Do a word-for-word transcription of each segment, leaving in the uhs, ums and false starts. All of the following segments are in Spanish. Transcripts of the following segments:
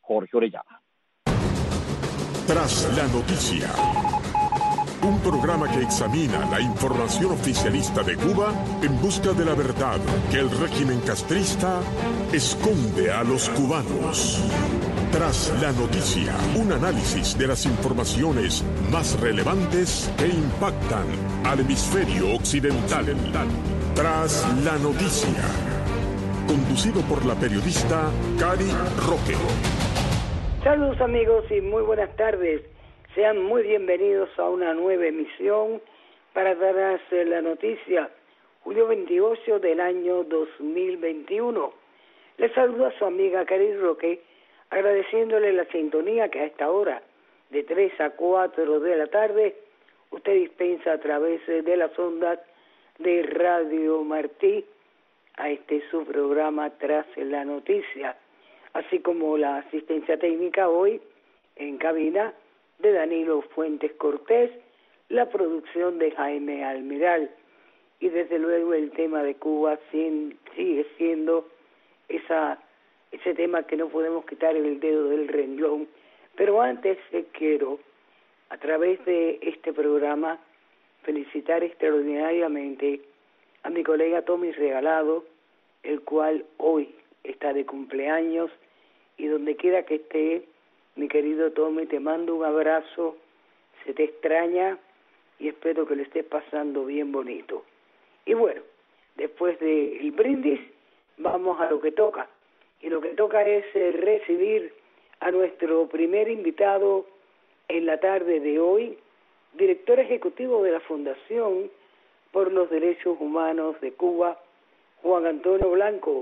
Jorge Orellana. Tras la noticia, un programa que examina la información oficialista de Cuba en busca de la verdad que el régimen castrista esconde a los cubanos. Tras la noticia, un análisis de las informaciones más relevantes que impactan al hemisferio occidental. Tras la noticia, conducido por la periodista Cari Roque. Saludos amigos y muy buenas tardes. Sean muy bienvenidos a una nueva emisión para darles la noticia, julio veintiocho del año dos mil veintiuno. Les saluda su amiga Cari Roque, agradeciéndole la sintonía que a esta hora, de tres a cuatro de la tarde, usted dispensa a través de las ondas de Radio Martí a este su programa Tras la Noticia, así como la asistencia técnica hoy en cabina de Danilo Fuentes Cortés, la producción de Jaime Almiral, y desde luego el tema de Cuba sigue siendo esa ese tema que no podemos quitar el dedo del renglón. Pero antes eh, quiero, a través de este programa, felicitar extraordinariamente a mi colega Tommy Regalado, el cual hoy está de cumpleaños, y donde quiera que esté, mi querido Tommy, te mando un abrazo, se te extraña y espero que lo estés pasando bien bonito. Y bueno, después del brindis, vamos a lo que toca. Y lo que toca es eh, recibir a nuestro primer invitado en la tarde de hoy, director ejecutivo de la Fundación por los Derechos Humanos de Cuba, Juan Antonio Blanco.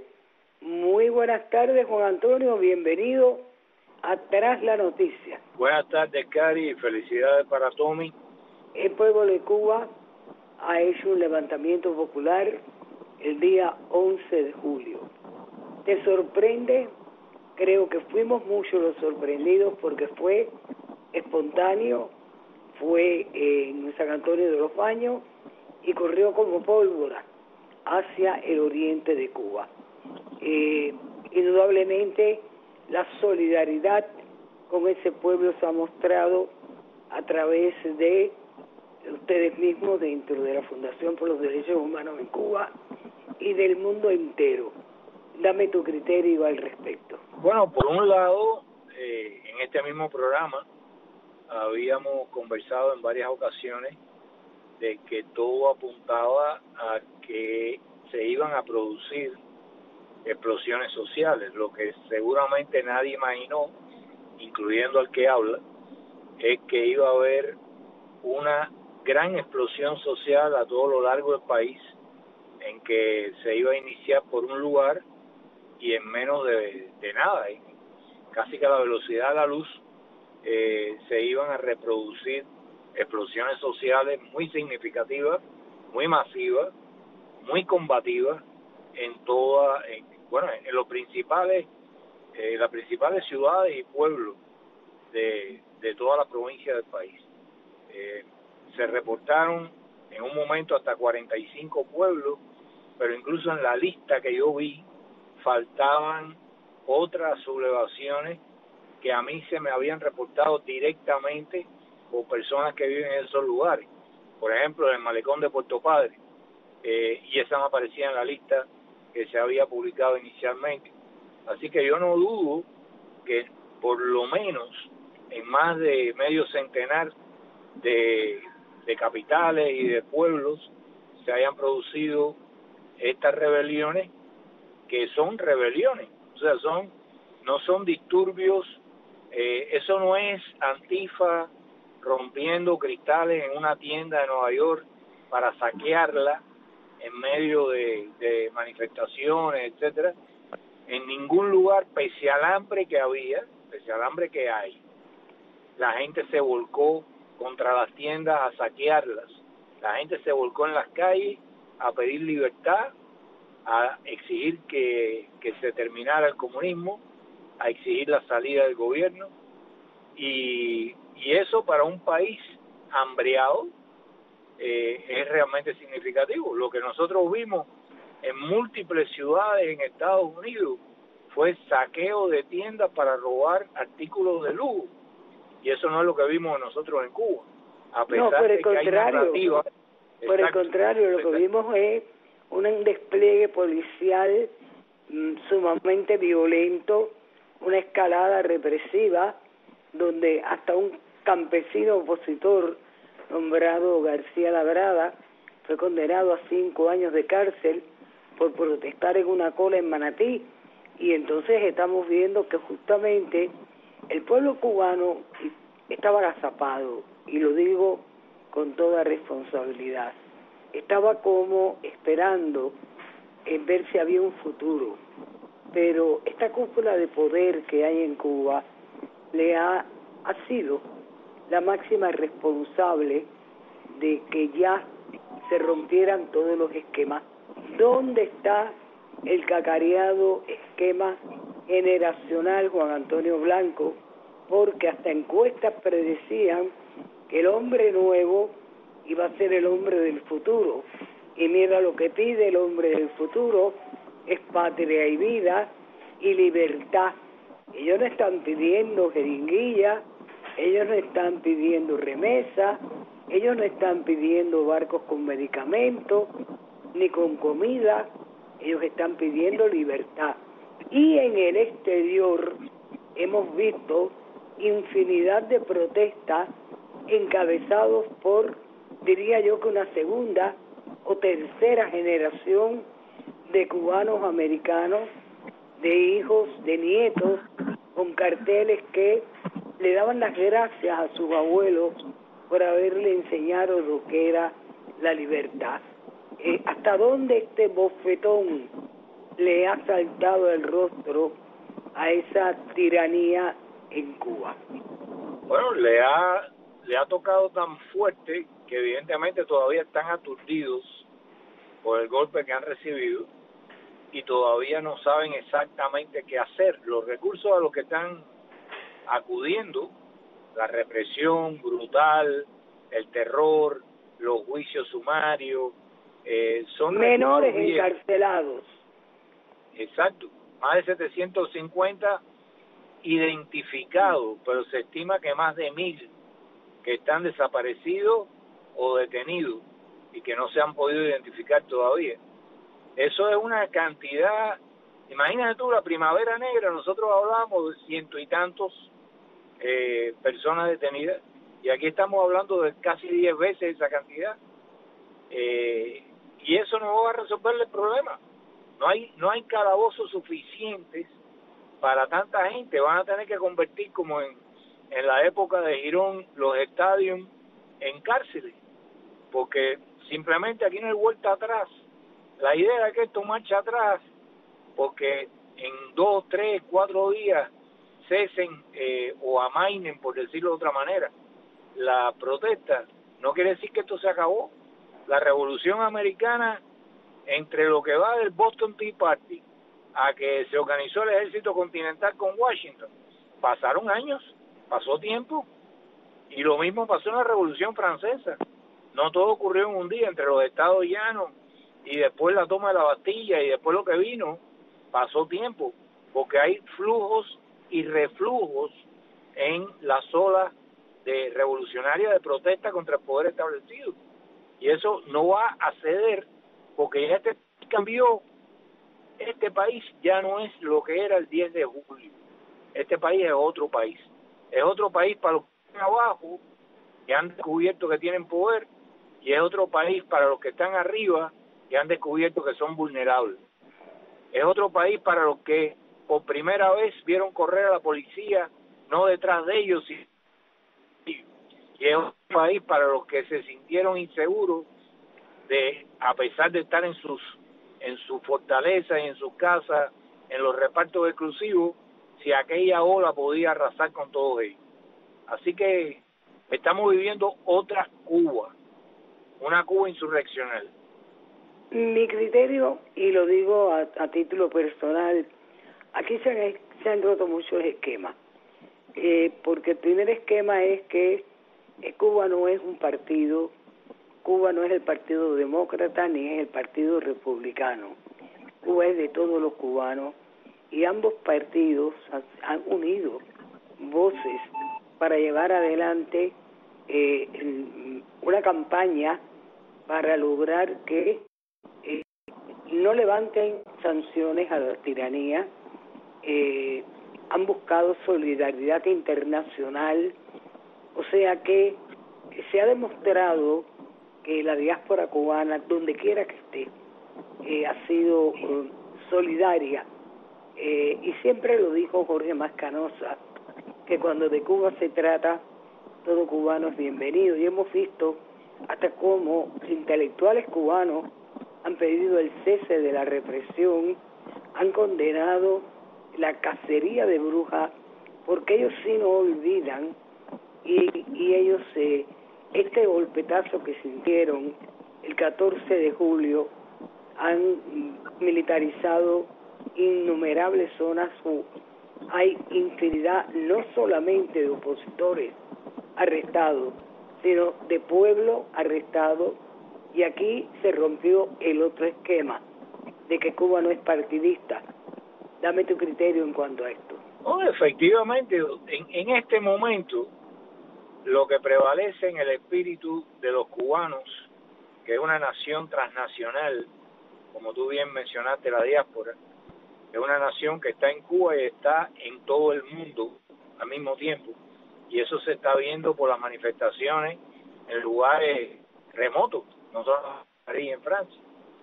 Muy buenas tardes, Juan Antonio, bienvenido a Tras la Noticia. Buenas tardes, Cari, y felicidades para Tommy. El pueblo de Cuba ha hecho un levantamiento popular el día once de julio. ¿Te sorprende? Creo que fuimos muchos los sorprendidos porque fue espontáneo, fue en San Antonio de los Baños y corrió como pólvora hacia el oriente de Cuba. Eh, indudablemente la solidaridad con ese pueblo se ha mostrado a través de ustedes mismos dentro de la Fundación por los Derechos Humanos en Cuba y del mundo entero. Dame tu criterio al respecto. Bueno, por un lado, eh, en este mismo programa habíamos conversado en varias ocasiones de que todo apuntaba a que se iban a producir explosiones sociales. Lo que seguramente nadie imaginó, incluyendo al que habla, es que iba a haber una gran explosión social a todo lo largo del país, en que se iba a iniciar por un lugar y en menos de, de nada, ¿eh? Casi que a la velocidad de la luz, eh, se iban a reproducir explosiones sociales muy significativas, muy masivas, muy combativas en toda, en, bueno, en los principales, eh, las principales ciudades y pueblos de, de toda la provincia del país. Eh, se reportaron en un momento hasta cuarenta y cinco pueblos, pero incluso en la lista que yo vi faltaban otras sublevaciones que a mí se me habían reportado directamente por personas que viven en esos lugares. Por ejemplo, en el malecón de Puerto Padre, eh, y esa no aparecía en la lista que se había publicado inicialmente. Así que yo no dudo que por lo menos en más de medio centenar de, de capitales y de pueblos se hayan producido estas rebeliones, que son rebeliones, o sea, son no son disturbios, eh, eso no es Antifa rompiendo cristales en una tienda de Nueva York para saquearla en medio de, de manifestaciones, etcétera. En ningún lugar, pese al hambre que había, pese al hambre que hay, la gente se volcó contra las tiendas a saquearlas. La gente se volcó en las calles a pedir libertad, a exigir que, que se terminara el comunismo, a exigir la salida del gobierno, y, y eso para un país hambreado eh, es realmente significativo. Lo que nosotros vimos en múltiples ciudades en Estados Unidos fue saqueo de tiendas para robar artículos de lujo. Y eso no es lo que vimos nosotros en Cuba. A pesar no, por el de contrario, que hay narrativa, por el contrario, lo que vimos es un despliegue policial mmm, sumamente violento, una escalada represiva, donde hasta un campesino opositor nombrado García Labrada fue condenado a cinco años de cárcel por protestar en una cola en Manatí. Y entonces estamos viendo que justamente el pueblo cubano estaba agazapado, y lo digo con toda responsabilidad. Estaba como esperando en ver si había un futuro, pero esta cúpula de poder que hay en Cuba le ha, ha sido la máxima responsable de que ya se rompieran todos los esquemas. ¿Dónde está el cacareado esquema generacional Juan Antonio Blanco? Porque hasta encuestas predecían que el hombre nuevo iba a ser el hombre del futuro. Y mira lo que pide el hombre del futuro: es patria y vida y libertad. Ellos no están pidiendo jeringuilla, ellos no están pidiendo remesa, ellos no están pidiendo barcos con medicamentos ni con comida, ellos están pidiendo libertad. Y en el exterior hemos visto infinidad de protestas encabezados por, diría yo, que una segunda o tercera generación de cubanos americanos, de hijos, de nietos, con carteles que le daban las gracias a sus abuelos por haberle enseñado lo que era la libertad. Eh, ¿Hasta dónde este bofetón le ha saltado el rostro a esa tiranía en Cuba? Bueno, le ha, le ha tocado tan fuerte que evidentemente todavía están aturdidos por el golpe que han recibido y todavía no saben exactamente qué hacer. Los recursos a los que están acudiendo, la represión brutal, el terror, los juicios sumarios, eh, son menores encarcelados. Exacto, más de setecientos cincuenta identificados, pero se estima que más de mil que están desaparecidos o detenidos y que no se han podido identificar todavía. Eso es una cantidad. Imagínate tú, la Primavera Negra, nosotros hablábamos de ciento y tantos eh, personas detenidas, y aquí estamos hablando de casi diez veces esa cantidad. Eh, y eso no va a resolver el problema. No hay no hay calabozos suficientes para tanta gente. Van a tener que convertir, como en, en la época de Girón, los estadios en cárceles, porque simplemente aquí no hay vuelta atrás. La idea es que esto marcha atrás, porque en dos, tres, cuatro días cesen eh, o amainen, por decirlo de otra manera, la protesta. No quiere decir que esto se acabó. La Revolución Americana, entre lo que va del Boston Tea Party a que se organizó el Ejército Continental con Washington, pasaron años, pasó tiempo, y lo mismo pasó en la Revolución Francesa. No todo ocurrió en un día, entre los Estados Llanos y después la toma de la Bastilla y después lo que vino, pasó tiempo, porque hay flujos y reflujos en las olas de revolucionarias de protesta contra el poder establecido. Y eso no va a ceder, porque ya este cambió. Este país ya no es lo que era el diez de julio. Este país es otro país. Es otro país para los que están abajo, que han descubierto que tienen poder, y es otro país para los que están arriba, que han descubierto que son vulnerables. Es otro país para los que por primera vez vieron correr a la policía, no detrás de ellos, sino. Y es un país para los que se sintieron inseguros, de a pesar de estar en sus en su fortaleza y en sus casas, en los repartos exclusivos, si aquella ola podía arrasar con todos ellos. Así que estamos viviendo otra Cuba, una Cuba insurreccional. Mi criterio, y lo digo a, a título personal, aquí se han, se han roto muchos esquemas, eh, porque el primer esquema es que eh, Cuba no es un partido, Cuba no es el Partido Demócrata ni es el Partido Republicano. Cuba es de todos los cubanos, y ambos partidos han unido voces para llevar adelante eh, una campaña para lograr que eh, no levanten sanciones a la tiranía. Eh, han buscado solidaridad internacional, o sea que se ha demostrado que la diáspora cubana, donde quiera que esté, eh, ha sido eh, solidaria, eh, y siempre lo dijo Jorge Mascanosa, que cuando de Cuba se trata, todo cubano es bienvenido, y hemos visto hasta cómo los intelectuales cubanos han pedido el cese de la represión, han condenado la cacería de brujas, porque ellos sí no olvidan, y, y ellos, eh, este golpetazo que sintieron el catorce de julio, han militarizado innumerables zonas. Hay infinidad no solamente de opositores arrestados, sino de pueblo arrestado, y aquí se rompió el otro esquema de que Cuba no es partidista. Dame tu criterio en cuanto a esto. Oh, efectivamente, en, en este momento lo que prevalece en el espíritu de los cubanos, que es una nación transnacional, como tú bien mencionaste, la diáspora, es una nación que está en Cuba y está en todo el mundo al mismo tiempo, y eso se está viendo por las manifestaciones en lugares remotos, no solo en París, en Francia,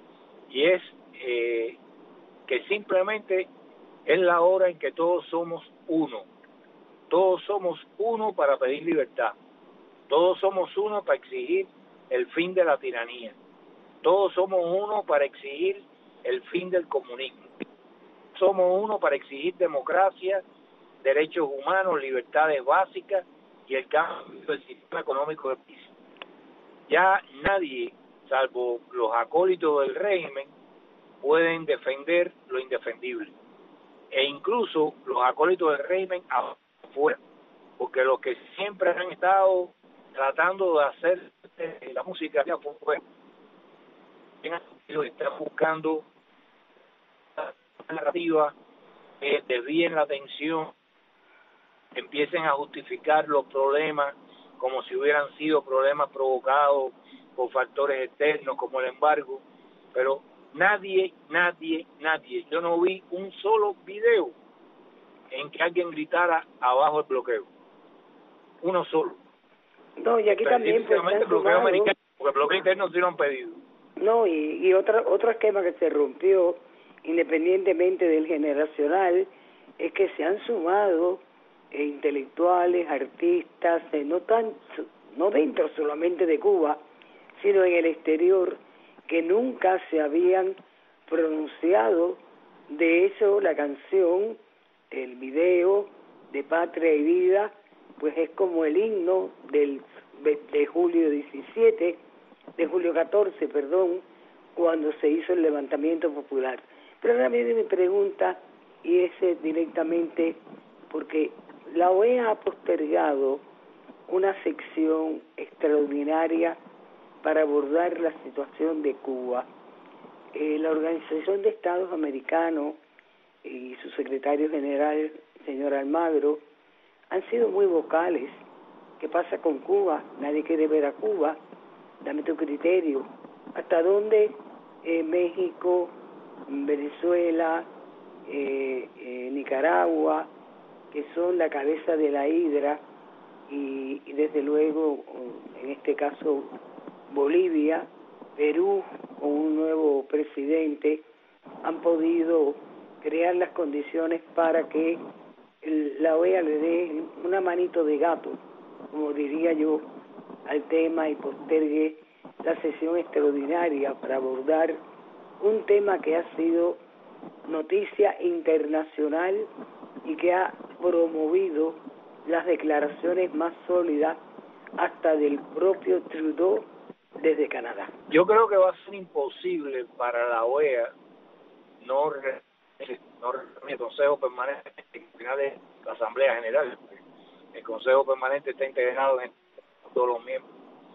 y es eh, que simplemente es la hora en que todos somos uno, todos somos uno para pedir libertad, todos somos uno para exigir el fin de la tiranía, todos somos uno para exigir el fin del comunismo, somos uno para exigir democracia, derechos humanos, libertades básicas y el cambio del sistema económico del país. Ya nadie, salvo los acólitos del régimen, pueden defender lo indefendible. E incluso los acólitos del régimen afuera, porque los que siempre han estado tratando de hacer la música de afuera, están buscando una narrativa que desvíen la atención, empiecen a justificar los problemas como si hubieran sido problemas provocados por factores externos como el embargo, pero nadie, nadie, nadie, yo no vi un solo video en que alguien gritara abajo el bloqueo, uno solo. No, y aquí también pues, el bloqueo americano, porque el bloqueo interno sí lo han pedido. No, y, y otro, otro esquema que se rompió, independientemente del generacional, es que se han sumado eh, intelectuales, artistas, eh, no tan, no dentro solamente de Cuba, sino en el exterior, que nunca se habían pronunciado. De hecho, la canción, el video de Patria y Vida, pues es como el himno del de julio diecisiete, de julio catorce, perdón, cuando se hizo el levantamiento popular. Pero ahora viene mi pregunta, y es eh, directamente porque la O E A ha postergado una sección extraordinaria para abordar la situación de Cuba. Eh, la Organización de Estados Americanos y su secretario general, señor Almagro, han sido muy vocales. ¿Qué pasa con Cuba? Nadie quiere ver a Cuba. Dame tu criterio. ¿Hasta dónde eh, México, Venezuela, eh, eh, Nicaragua, que son la cabeza de la hidra, y, y desde luego, en este caso, Bolivia, Perú, con un nuevo presidente, han podido crear las condiciones para que el, la O E A le dé una manito de gato, como diría yo, al tema, y postergue la sesión extraordinaria para abordar un tema que ha sido noticia internacional y que ha promovido las declaraciones más sólidas hasta del propio Trudeau desde Canadá. Yo creo que va a ser imposible para la O E A no no el Consejo Permanente, al final es la Asamblea General. El Consejo Permanente está integrado en todos los miembros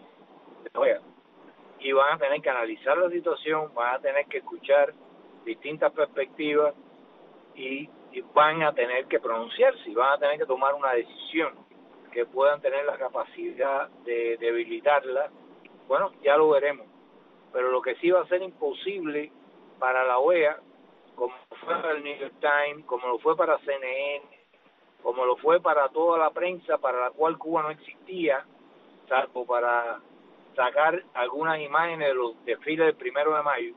de la O E A y van a tener que analizar la situación, van a tener que escuchar distintas perspectivas y van a tener que pronunciarse y van a tener que tomar una decisión que puedan tener la capacidad de debilitarla. Bueno, ya lo veremos, pero lo que sí va a ser imposible para la O E A, como fue para el New York Times, como lo fue para C N N, como lo fue para toda la prensa para la cual Cuba no existía, salvo para sacar algunas imágenes de los desfiles del primero de mayo,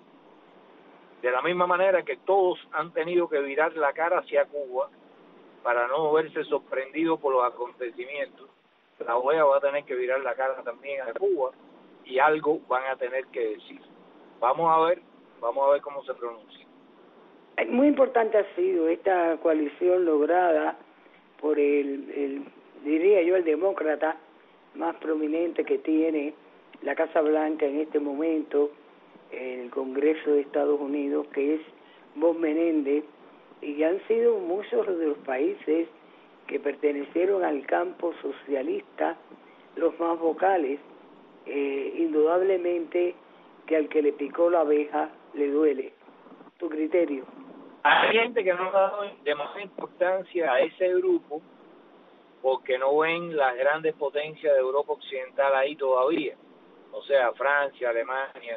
de la misma manera que todos han tenido que virar la cara hacia Cuba para no verse sorprendidos por los acontecimientos, la O E A va a tener que virar la cara también a Cuba y algo van a tener que decir. Vamos a ver, vamos a ver cómo se pronuncia. Muy importante ha sido esta coalición lograda por el, el diría yo, el demócrata más prominente que tiene la Casa Blanca en este momento, en el Congreso de Estados Unidos, que es Bob Menéndez, y han sido muchos de los países que pertenecieron al campo socialista los más vocales. Eh, indudablemente que al que le picó la abeja le duele. ¿Tu criterio? Hay gente que no ha dado demasiada importancia a ese grupo porque no ven las grandes potencias de Europa Occidental ahí todavía, o sea, Francia, Alemania,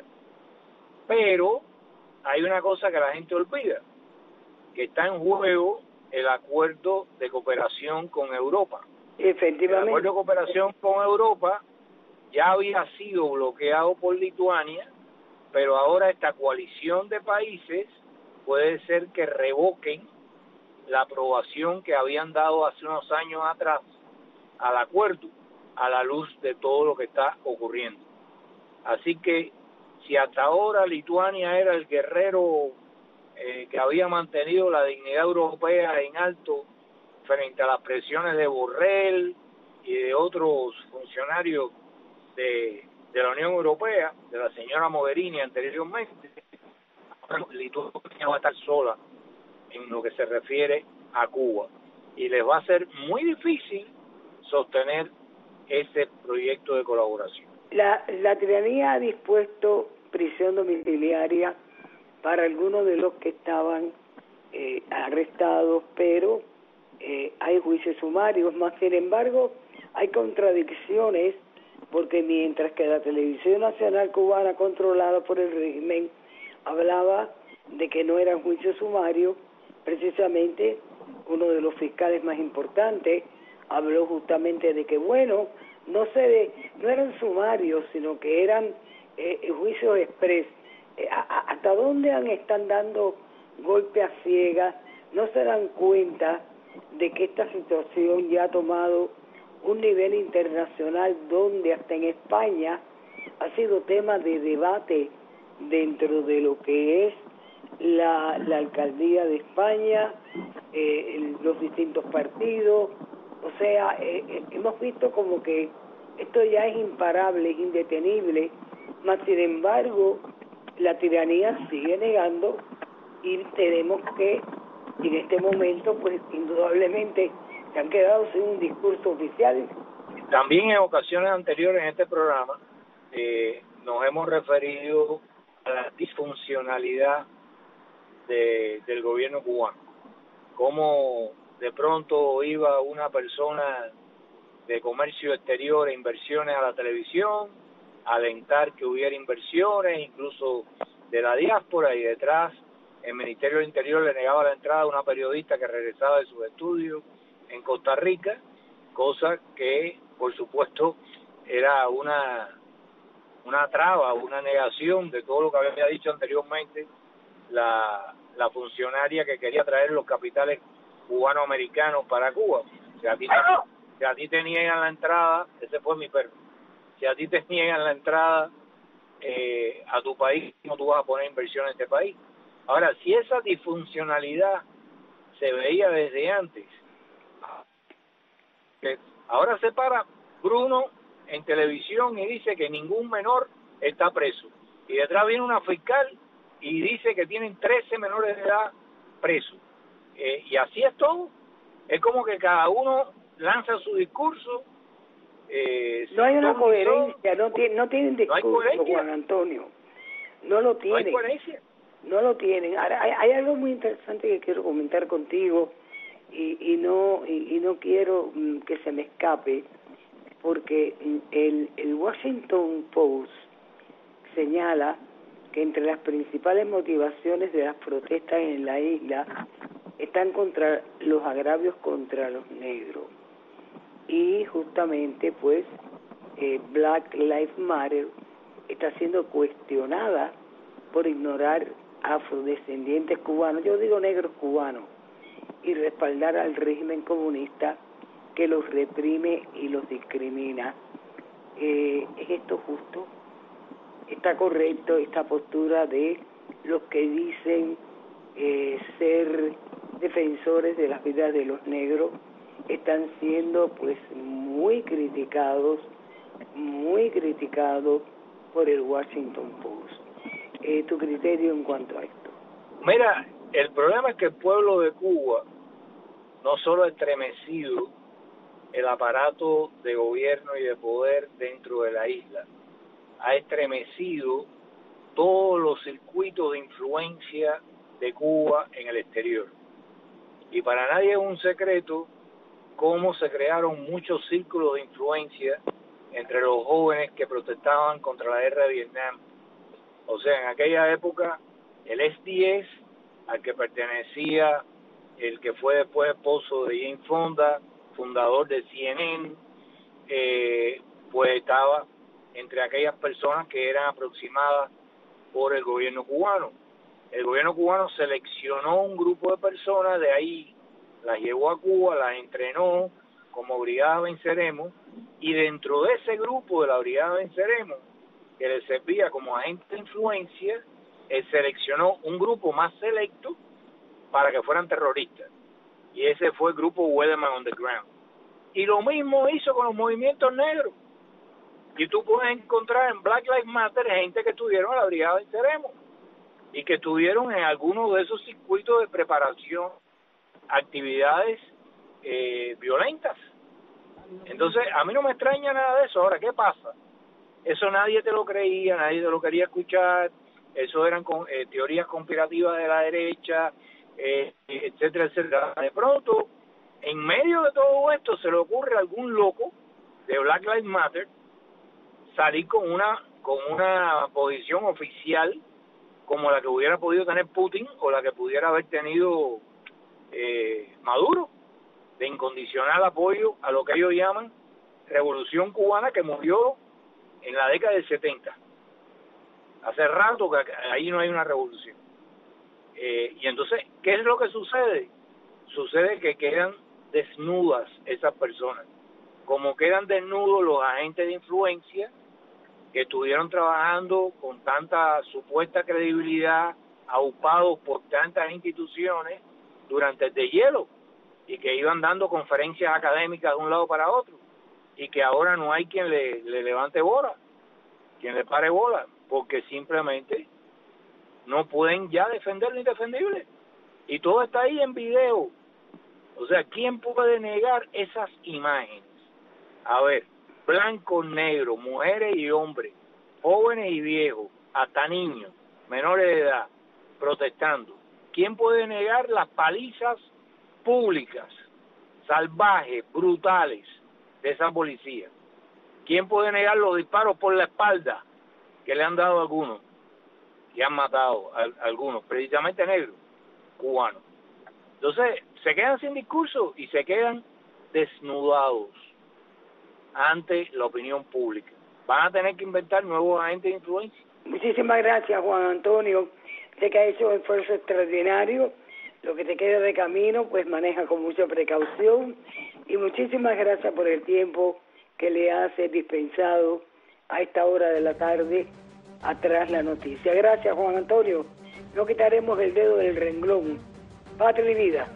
pero hay una cosa que la gente olvida, que está en juego el acuerdo de cooperación con Europa. Efectivamente. El acuerdo de cooperación con Europa ya había sido bloqueado por Lituania, pero ahora esta coalición de países puede ser que revoquen la aprobación que habían dado hace unos años atrás al acuerdo, a la luz de todo lo que está ocurriendo. Así que si hasta ahora Lituania era el guerrero eh, que había mantenido la dignidad europea en alto frente a las presiones de Borrell y de otros funcionarios de, de la Unión Europea, de la señora Mogherini anteriormente, Lituania va a estar sola en lo que se refiere a Cuba y les va a ser muy difícil sostener ese proyecto de colaboración. La, la tiranía ha dispuesto prisión domiciliaria para algunos de los que estaban eh, arrestados, pero eh, hay juicios sumarios, más sin embargo hay contradicciones, porque mientras que la televisión nacional cubana controlada por el régimen hablaba de que no eran juicios sumarios, precisamente uno de los fiscales más importantes habló justamente de que, bueno, no se de, no eran sumarios, sino que eran eh, juicios express. Eh, a, a, ¿Hasta dónde han, están dando golpe a ciegas? ¿No se dan cuenta de que esta situación ya ha tomado un nivel internacional donde hasta en España ha sido tema de debate dentro de lo que es la, la alcaldía de España, eh, el, los distintos partidos? O sea, eh, eh, hemos visto como que esto ya es imparable, es indetenible, mas sin embargo la tiranía sigue negando y tenemos que, en este momento, pues indudablemente se han quedado sin un discurso oficial. También en ocasiones anteriores en este programa eh, nos hemos referido a la disfuncionalidad de, del gobierno cubano, cómo de pronto iba una persona de comercio exterior e inversiones a la televisión, alentar que hubiera inversiones, incluso de la diáspora, y detrás el Ministerio del Interior le negaba la entrada a una periodista que regresaba de sus estudios en Costa Rica, cosa que por supuesto era una una traba, una negación de todo lo que había dicho anteriormente la, la funcionaria que quería traer los capitales cubano-americanos para Cuba. Si a ti, si a ti te niegan la entrada, ese fue mi perro, si a ti te niegan la entrada eh, a tu país, ¿cómo tú vas a poner inversión en este país? Ahora, si esa disfuncionalidad se veía desde antes, ahora se para Bruno en televisión y dice que ningún menor está preso, y detrás viene una fiscal y dice que tienen trece menores de edad presos, eh, y así es todo. Es como que cada uno lanza su discurso. Eh, no hay una coherencia, no, tiene, no tienen discurso, no hay Juan Antonio, no lo tienen. No hay coherencia. no lo tienen. Ahora, hay, hay algo muy interesante que quiero comentar contigo y, y no y, y no quiero mm, que se me escape, porque el, el Washington Post señala que entre las principales motivaciones de las protestas en la isla están contra los agravios contra los negros. Y justamente, pues, eh, Black Lives Matter está siendo cuestionada por ignorar afrodescendientes cubanos, yo digo negros cubanos, y respaldar al régimen comunista que los reprime y los discrimina. Eh, ¿Es esto justo? ¿Está correcto esta postura de los que dicen eh, ser defensores de las vidas de los negros? Están siendo pues muy criticados, muy criticados por el Washington Post. Eh, ¿Tu criterio en cuanto a esto? Mira, el problema es que el pueblo de Cuba no solo ha estremecido el aparato de gobierno y de poder dentro de la isla, ha estremecido todos los circuitos de influencia de Cuba en el exterior. Y para nadie es un secreto cómo se crearon muchos círculos de influencia entre los jóvenes que protestaban contra la guerra de Vietnam. O sea, en aquella época, el S D S, al que pertenecía el que fue después esposo de Jane Fonda, fundador de C N N, eh, pues estaba entre aquellas personas que eran aproximadas por el gobierno cubano. El gobierno cubano seleccionó un grupo de personas, de ahí las llevó a Cuba, las entrenó como Brigada Venceremos, y dentro de ese grupo de la Brigada Venceremos, que le servía como agente de influencia, él seleccionó un grupo más selecto para que fueran terroristas, y ese fue el grupo Weatherman Underground. Y lo mismo hizo con los movimientos negros. Y tú puedes encontrar en Black Lives Matter gente que estuvieron en la Brigada Venceremos y que estuvieron en algunos de esos circuitos de preparación, actividades eh, violentas. Entonces, a mí no me extraña nada de eso. Ahora, ¿qué pasa? Eso nadie te lo creía, nadie te lo quería escuchar, eso eran con, eh, teorías conspirativas de la derecha, eh, etcétera, etcétera. De pronto, en medio de todo esto, se le ocurre a algún loco de Black Lives Matter salir con una con una posición oficial como la que hubiera podido tener Putin o la que pudiera haber tenido eh, Maduro, de incondicional apoyo a lo que ellos llaman revolución cubana, que murió en la década del setenta. Hace rato que ahí no hay una revolución. Eh, y entonces, ¿qué es lo que sucede? Sucede que quedan desnudas esas personas, como quedan desnudos los agentes de influencia que estuvieron trabajando con tanta supuesta credibilidad, aupados por tantas instituciones durante el deshielo, y que iban dando conferencias académicas de un lado para otro, y que ahora no hay quien le, le levante bola, quien le pare bola, porque simplemente no pueden ya defender lo indefendible. Y todo está ahí en video. O sea, ¿quién puede negar esas imágenes? A ver, blancos, negros, mujeres y hombres, jóvenes y viejos, hasta niños, menores de edad, protestando. ¿Quién puede negar las palizas públicas, salvajes, brutales de esa policía? ¿Quién puede negar los disparos por la espalda que le han dado a algunos, que han matado a, a algunos, precisamente negros, cubanos? Entonces, se quedan sin discurso y se quedan desnudados ante la opinión pública. Van a tener que inventar nuevos agentes de influencia. Muchísimas gracias, Juan Antonio. Sé que ha hecho un esfuerzo extraordinario. Lo que te queda de camino, pues maneja con mucha precaución. Y muchísimas gracias por el tiempo que le has dispensado a esta hora de la tarde atrás la noticia. Gracias, Juan Antonio. No quitaremos el dedo del renglón. Patria y vida.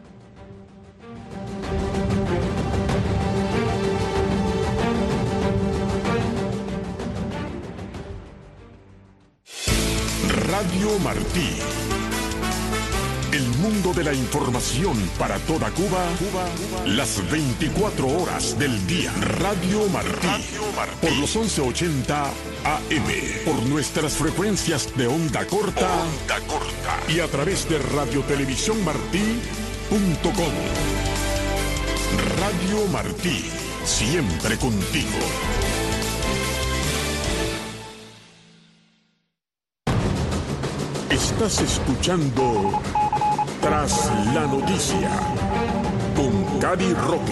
Radio Martí, El mundo de la información para toda Cuba, Cuba, Cuba. Las veinticuatro horas del día. Radio Martí. Radio Martí. Por los once ochenta A M. Por nuestras frecuencias de onda corta. Onda corta. Y a través de radiotelevisión martí punto com. Radio Martí. Siempre contigo. Estás escuchando Tras la Noticia con Cady Roque.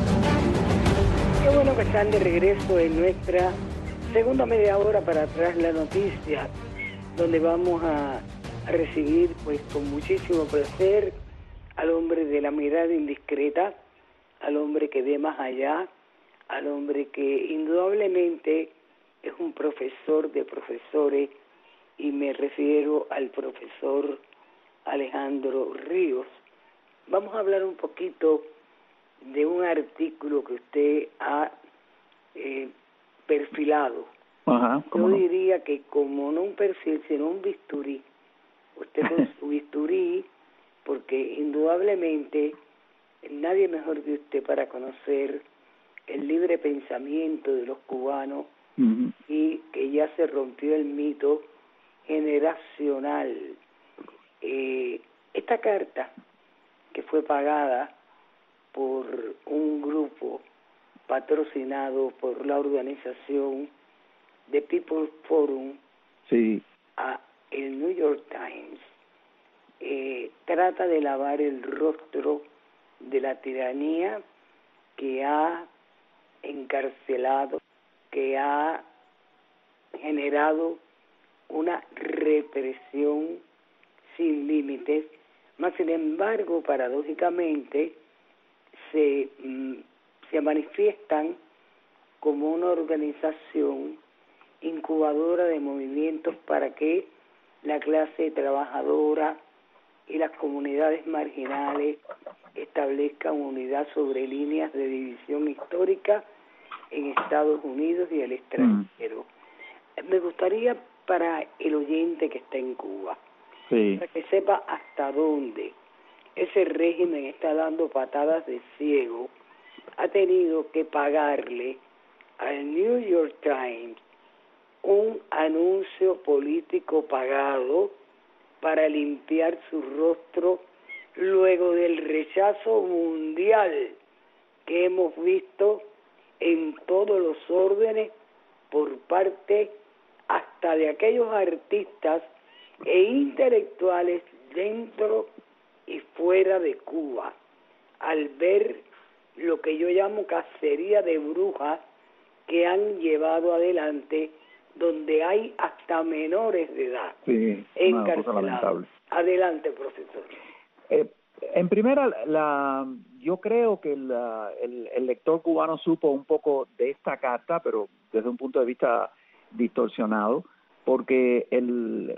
Qué bueno que están de regreso en nuestra segunda media hora para Tras la Noticia, donde vamos a, a recibir pues con muchísimo placer al hombre de la mirada indiscreta, al hombre que ve más allá, al hombre que indudablemente es un profesor de profesores, y me refiero al profesor Alejandro Ríos. Vamos a hablar un poquito de un artículo que usted ha eh, perfilado. Ajá, Yo no? diría que como no un perfil, sino un bisturí. Usted con su bisturí, porque indudablemente nadie mejor que usted para conocer el libre pensamiento de los cubanos, uh-huh. y que ya se rompió el mito generacional. Eh, esta carta, que fue pagada por un grupo patrocinado por la organización de People Forum, sí. a el New York Times, eh, trata de lavar el rostro de la tiranía que ha encarcelado, que ha generado una represión sin límites, mas sin embargo, paradójicamente, se, mm, se manifiestan como una organización incubadora de movimientos para que la clase trabajadora y las comunidades marginales establezcan unidad sobre líneas de división histórica en Estados Unidos y el extranjero. Mm. Me gustaría para el oyente que está en Cuba, sí. para que sepa hasta dónde ese régimen está dando patadas de ciego, ha tenido que pagarle al New York Times un anuncio político pagado para limpiar su rostro luego del rechazo mundial que hemos visto en todos los órdenes por parte hasta de aquellos artistas e intelectuales dentro y fuera de Cuba, al ver lo que yo llamo cacería de brujas que han llevado adelante, donde hay hasta menores de edad sí, encarcelados. Adelante, profesor. Eh, en primera, la, yo creo que la, el, el lector cubano supo un poco de esta carta, pero desde un punto de vista distorsionado, porque el,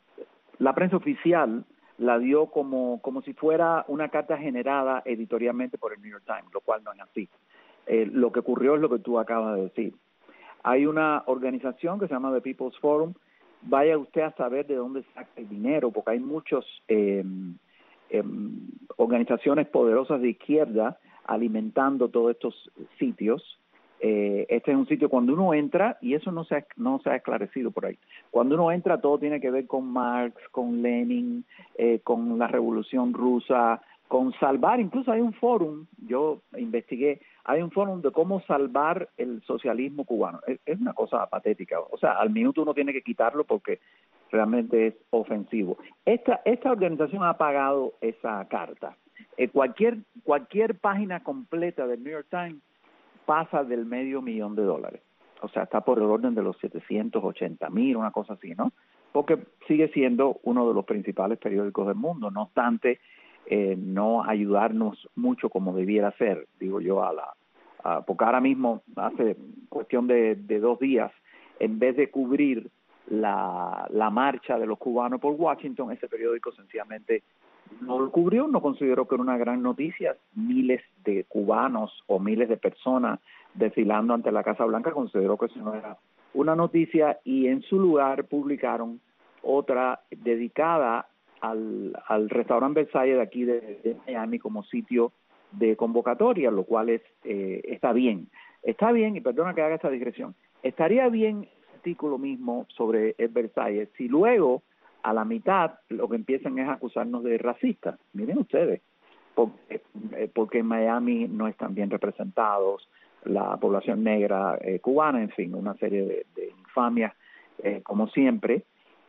la prensa oficial la dio como, como si fuera una carta generada editorialmente por el New York Times, lo cual no es así. Eh, lo que ocurrió es lo que tú acabas de decir. Hay una organización que se llama The People's Forum. Vaya usted a saber de dónde saca el dinero, porque hay muchas eh, eh, organizaciones poderosas de izquierda alimentando todos estos sitios. Eh, este es un sitio cuando uno entra, y eso no se ha, no se ha esclarecido por ahí, cuando uno entra todo tiene que ver con Marx, con Lenin, eh, con la Revolución Rusa, con salvar, incluso hay un fórum, yo investigué, hay un fórum de cómo salvar el socialismo cubano. Es, es una cosa patética, o sea, al minuto uno tiene que quitarlo porque realmente es ofensivo. Esta, esta organización ha pagado esa carta. Eh, cualquier, cualquier página completa del New York Times pasa del medio millón de dólares. O sea, está por el orden de los setecientos ochenta mil, una cosa así, ¿no? Porque sigue siendo uno de los principales periódicos del mundo. No obstante, eh, no ayudarnos mucho como debiera ser, digo yo, a la... A, porque ahora mismo, hace cuestión de, de dos días, en vez de cubrir la, la marcha de los cubanos por Washington, ese periódico sencillamente no lo cubrió, no consideró que era una gran noticia. Miles de cubanos o miles de personas desfilando ante la Casa Blanca consideró que eso no era una noticia, y en su lugar publicaron otra dedicada al, al restaurante Versalles de aquí de, de Miami como sitio de convocatoria, lo cual es eh, está bien. Está bien, y perdona que haga esta digresión, estaría bien el artículo mismo sobre el Versalles si luego, a la mitad, lo que empiezan es acusarnos de racistas. Miren ustedes, porque, eh, porque en Miami no están bien representados, la población negra eh, cubana, en fin, una serie de, de infamias, eh, como siempre,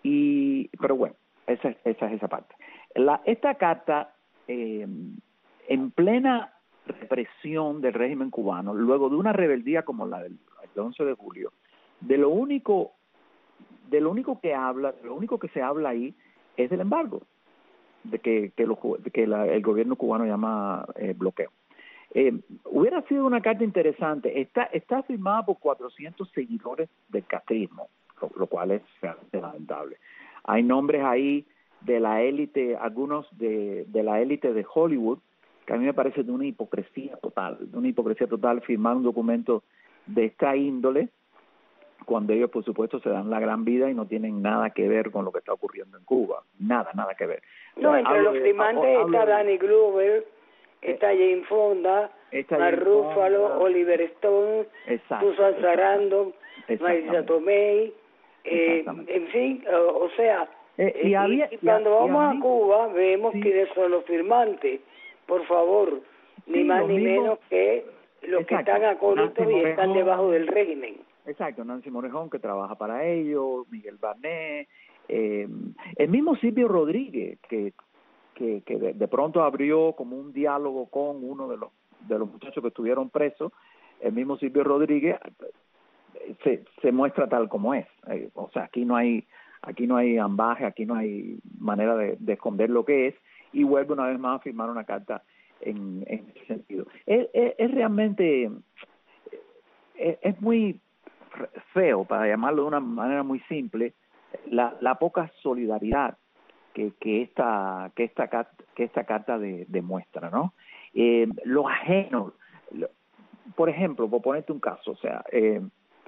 y pero bueno, esa, esa es esa parte. La, esta carta, eh, en plena represión del régimen cubano, luego de una rebeldía como la del once de julio, de lo único, de lo único que habla, de lo único que se habla ahí es del embargo, de que, que, lo, de que la, el gobierno cubano llama eh, bloqueo. Eh, hubiera sido una carta interesante. Está está firmada por cuatrocientos seguidores del castrismo, lo, lo cual es realmente lamentable. Hay nombres ahí de la élite, algunos de, de la élite de Hollywood, que a mí me parece de una hipocresía total, de una hipocresía total firmar un documento de esta índole, cuando ellos, por supuesto, se dan la gran vida y no tienen nada que ver con lo que está ocurriendo en Cuba. Nada, nada que ver. No, o sea, entre los firmantes de, está de, Danny Glover, está Jane Fonda, Mark Ruffalo, Oliver Stone, Susan Sarandon, Marisa Tomei, eh, en fin, o, o sea, eh, y, había, y cuando y, vamos y a, a Cuba vemos sí. quiénes son los firmantes, por favor, sí, ni más ni mismo, menos que los exacto. que están acólitos y están debajo del régimen. Exacto, Nancy Morejón, que trabaja para ellos, Miguel Barnet, eh, el mismo Silvio Rodríguez, que que, que de, de pronto abrió como un diálogo con uno de los de los muchachos que estuvieron presos. El mismo Silvio Rodríguez se, se muestra tal como es, eh, o sea, aquí no hay aquí no hay ambaje, aquí no hay manera de, de esconder lo que es, y vuelve una vez más a firmar una carta en, en ese sentido. Es, es, es realmente es, es muy feo, para llamarlo de una manera muy simple, la, la poca solidaridad que, que esta que esta que esta carta de, demuestra, ¿no? Eh, lo ajeno, lo, por ejemplo, por ponerte un caso, o sea, eh,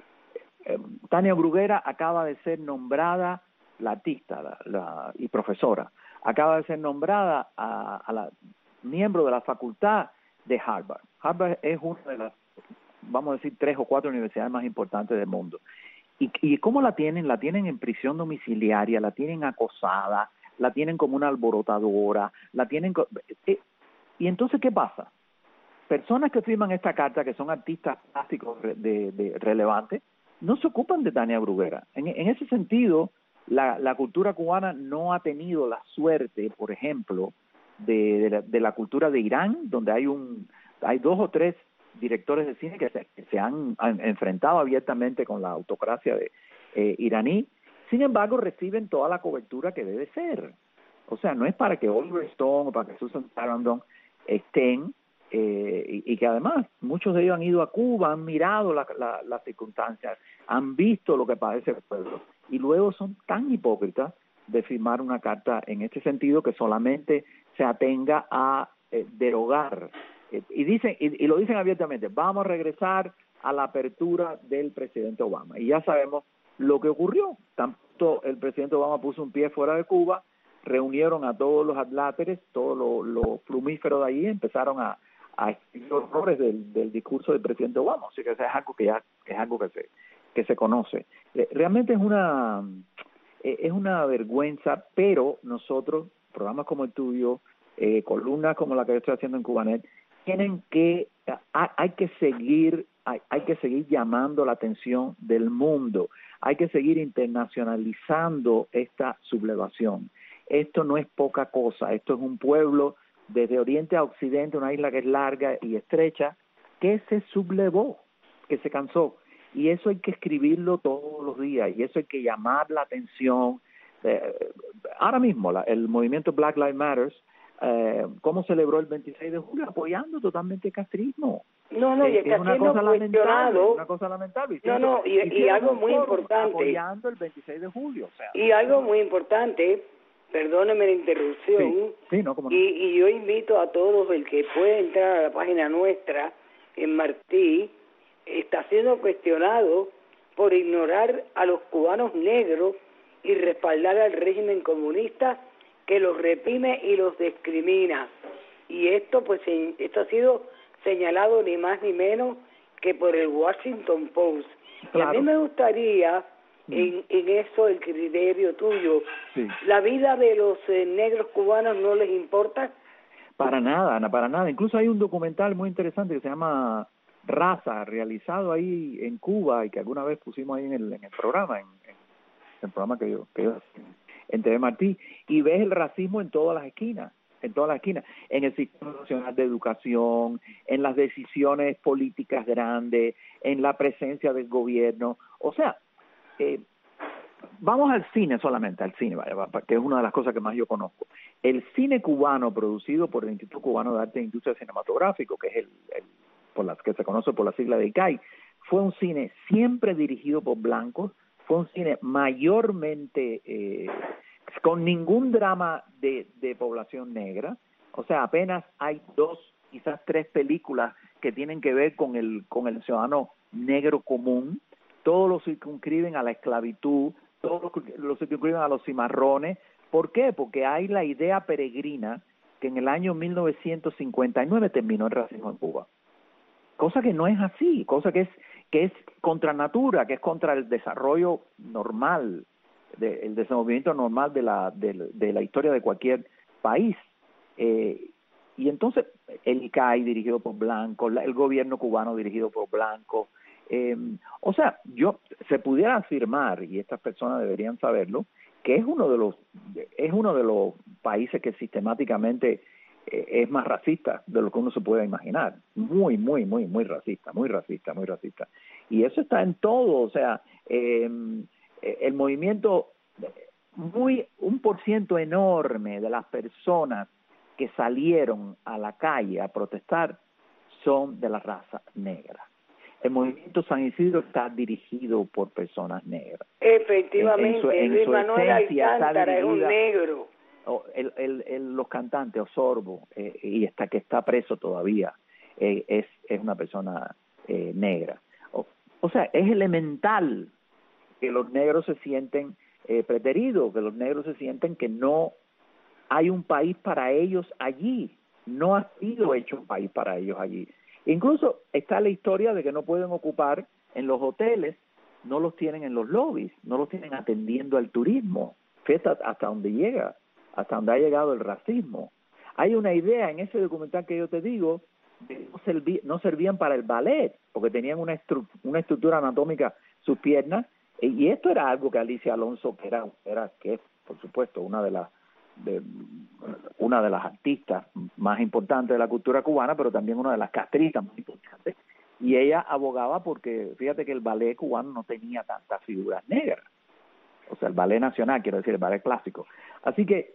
eh, Tania Bruguera acaba de ser nombrada, la artista la, la, y profesora, acaba de ser nombrada a, a la miembro de la facultad de Harvard. Harvard es una de las, vamos a decir, tres o cuatro universidades más importantes del mundo. ¿Y, y cómo la tienen? La tienen en prisión domiciliaria, la tienen acosada, la tienen como una alborotadora, la tienen... Eh, y entonces, ¿qué pasa? Personas que firman esta carta, que son artistas plásticos de, de relevantes, no se ocupan de Tania Bruguera. En, en ese sentido, la, la cultura cubana no ha tenido la suerte, por ejemplo, de, de, la, de la cultura de Irán, donde hay un hay dos o tres directores de cine que se, que se han, han enfrentado abiertamente con la autocracia de, eh, iraní. Sin embargo, reciben toda la cobertura que debe ser. O sea, no es para que Oliver Stone o para que Susan Sarandon estén, eh, y, y que además muchos de ellos han ido a Cuba, han mirado las la, la circunstancias, han visto lo que padece el pueblo, y luego son tan hipócritas de firmar una carta en este sentido que solamente se atenga a eh, derogar. Eh, y dicen y, y lo dicen abiertamente, vamos a regresar a la apertura del presidente Obama. Y ya sabemos lo que ocurrió. Tanto el presidente Obama puso un pie fuera de Cuba, reunieron a todos los adláteres, todos los, los plumíferos de allí, empezaron a, a escribir horrores del, del discurso del presidente Obama. Así que eso es algo que ya es algo que se que se conoce. Eh, realmente es una eh, es una vergüenza, pero nosotros, programas como el tuyo, eh, columnas como la que yo estoy haciendo en Cubanet, tienen que hay, hay que seguir hay, hay que seguir llamando la atención del mundo, hay que seguir internacionalizando esta sublevación. Esto no es poca cosa, esto es un pueblo desde oriente a occidente, una isla que es larga y estrecha, que se sublevó, que se cansó, y eso hay que escribirlo todos los días, y eso hay que llamar la atención. Eh, ahora mismo la, el movimiento Black Lives Matter, eh, ¿cómo celebró el veintiséis de julio? Apoyando totalmente el castrismo. No, no, y está es una siendo cosa cuestionado. Lamentable, una cosa lamentable. No, no, y, y algo muy importante. Apoyando el veintiséis de julio. O sea, y algo muy importante, perdóneme la interrupción, sí, sí, no, como no. y, y yo invito a todos, el que pueda entrar a la página nuestra, en Martí, está siendo cuestionado por ignorar a los cubanos negros y respaldar al régimen comunista que los reprime y los discrimina. Y esto, pues, esto ha sido señalado ni más ni menos que por el Washington Post. Claro. Y a mí me gustaría, mm. en, en eso, el criterio tuyo, sí. ¿La vida de los eh, negros cubanos no les importa? Para nada, no, para nada. Incluso hay un documental muy interesante que se llama Raza, realizado ahí en Cuba y que alguna vez pusimos ahí en el, en el programa, en, en el programa que yo, que yo en T V Martí, y ves el racismo en todas las esquinas, en todas las esquinas, en el sistema nacional de educación, en las decisiones políticas grandes, en la presencia del gobierno. O sea, eh, vamos al cine solamente, al cine, vaya, que es una de las cosas que más yo conozco. El cine cubano producido por el Instituto Cubano de Arte e Industria Cinematográfico, que es el, el por las que se conoce por la sigla de I C A I, fue un cine siempre dirigido por blancos, fue un cine mayormente eh, con ningún drama de, de población negra. O sea, apenas hay dos, quizás tres películas que tienen que ver con el con el ciudadano negro común. Todos los circunscriben a la esclavitud, todos los circunscriben a los cimarrones. ¿Por qué? Porque hay la idea peregrina que en el año mil novecientos cincuenta y nueve terminó el racismo en Cuba. Cosa que no es así, cosa que es que es contra natura, que es contra el desarrollo normal, de, el desenvolvimiento normal de la de, de la historia de cualquier país. Eh, y entonces el I C A I dirigido por blancos, el gobierno cubano dirigido por blancos. Eh, o sea, yo se pudiera afirmar, y estas personas deberían saberlo, que es uno de los es uno de los países que sistemáticamente es más racista de lo que uno se puede imaginar, muy, muy, muy, muy racista, muy racista, muy racista. Y eso está en todo, o sea, eh, el movimiento, muy un por ciento enorme de las personas que salieron a la calle a protestar son de la raza negra. El movimiento San Isidro está dirigido por personas negras. Efectivamente, en, en su, Luis en Manuel Alcántara es un negro. El, el, el, los cantantes, Osorbo, eh, y hasta que está preso todavía, eh, es, es una persona eh, negra. O, o sea, es elemental que los negros se sienten eh, preteridos, que los negros se sienten que no hay un país para ellos allí, no ha sido hecho un país para ellos allí. Incluso está la historia de que no pueden ocupar en los hoteles, no los tienen en los lobbies, no los tienen atendiendo al turismo. Fíjate hasta donde llega, hasta donde ha llegado el racismo. Hay una idea en ese documental que yo te digo, de no, serví, no servían para el ballet, porque tenían una, estru, una estructura anatómica sus piernas, y esto era algo que Alicia Alonso, que era, era que es, por supuesto, una de las de una de las artistas más importantes de la cultura cubana, pero también una de las castristas más importantes, y ella abogaba porque fíjate que el ballet cubano no tenía tantas figuras negras, o sea, el ballet nacional, quiero decir, el ballet clásico. Así que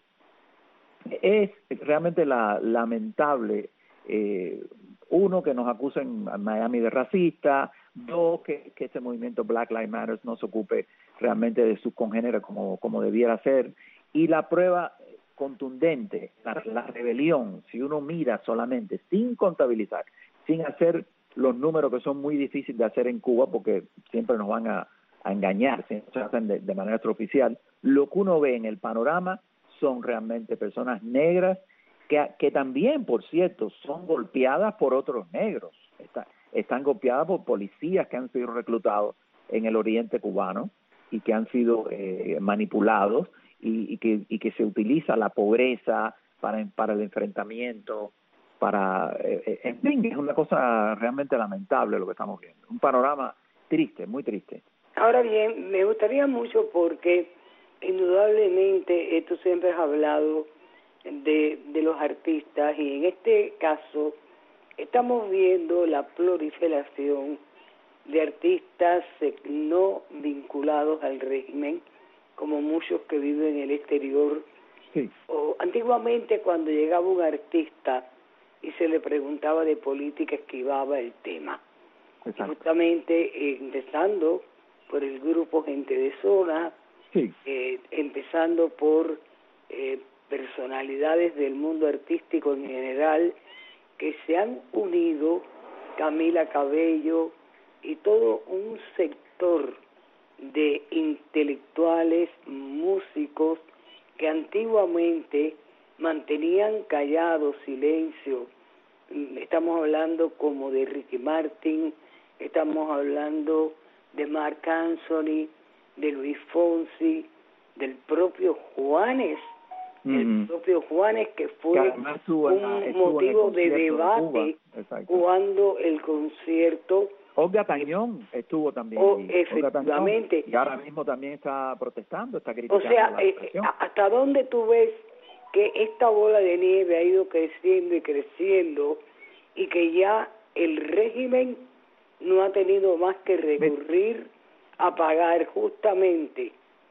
es realmente la, lamentable, eh, uno, que nos acusen a Miami de racista, dos, que, que este movimiento Black Lives Matter no se ocupe realmente de sus congéneres como, como debiera ser, y la prueba contundente, la, la rebelión, si uno mira solamente, sin contabilizar, sin hacer los números que son muy difíciles de hacer en Cuba, porque siempre nos van a, a engañar, si se hacen de, de manera extraoficial, lo que uno ve en el panorama son realmente personas negras, que, que también, por cierto, son golpeadas por otros negros, Está, están golpeadas por policías que han sido reclutados en el oriente cubano y que han sido eh, manipulados, Y, y que y que se utiliza la pobreza para para el enfrentamiento, para eh, en fin, es una cosa realmente lamentable lo que estamos viendo, un panorama triste, muy triste. Ahora bien, me gustaría mucho porque indudablemente tú siempre has hablado de de los artistas, y en este caso estamos viendo la proliferación de artistas no vinculados al régimen, como muchos que viven en el exterior. Sí. O antiguamente, cuando llegaba un artista y se le preguntaba de política, esquivaba el tema. Justamente eh, empezando por el grupo Gente de Zona, sí. eh, empezando por eh, personalidades del mundo artístico en general que se han unido, Camila Cabello y todo un sector de intelectuales, músicos que antiguamente mantenían callado, silencio. Estamos hablando como de Ricky Martin, estamos hablando de Marc Anthony, de Luis Fonsi, del propio Juanes, mm. el propio Juanes que fue que un motivo de debate de cuando el concierto. Olga Tañón estuvo también. Oh, efectivamente. Y ahora mismo también está protestando, está criticando. O sea, la eh, ¿hasta dónde tú ves que esta bola de nieve ha ido creciendo y creciendo y que ya el régimen no ha tenido más que recurrir a pagar justamente